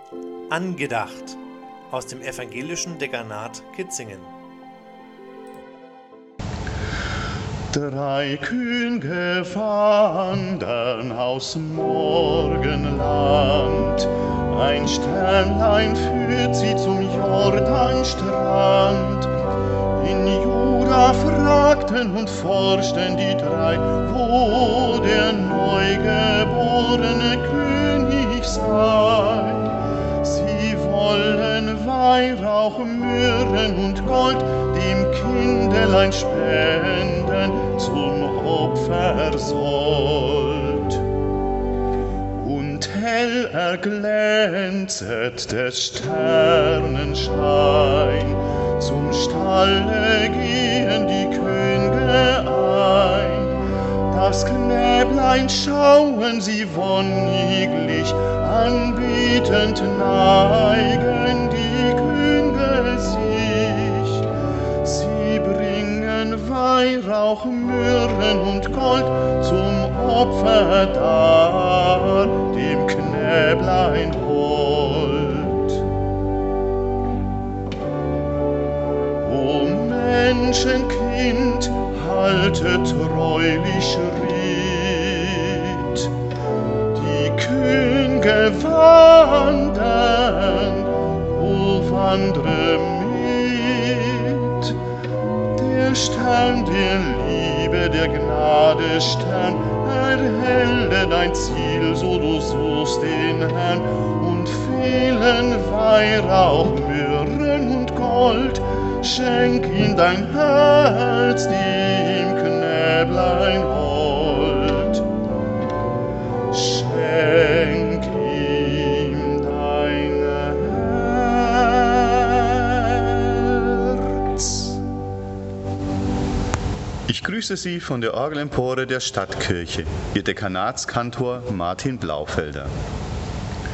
Angedacht aus dem evangelischen Dekanat Kitzingen. Drei Könige wandern aus Morgenland. Ein Sternlein führt sie zum Jordanstrand. In Juda fragten und forschten die drei, wo der neugeborene König sei. Sie wollen Weihrauch, Myrrhen und Gold dem Kindelein spenden zum Opfersold. Und hell erglänzet des Sternenschein, zum Stalle gehen die Könge ein. Das Knäblein schauen sie wonniglich, anbetend neigen die Könge sich. Sie bringen Weihrauch, Myrrhen und Gold zum Opfer dar, dem Knäblein hold. O Menschenkind, halte treulich Ritt. Die Könge wandern, o wandre mit. Der Stern der Liebe, der Gnade Stern, erhelle dein Ziel, so du suchst den Herrn. Und fehlen Weihrauch, Myrrhen und Gold, schenk ihm dein Herz, dem Knäblein hold. Schenk ihm dein Herz. Ich grüße Sie von der Orgelempore der Stadtkirche, Ihr Dekanatskantor Martin Blaufelder.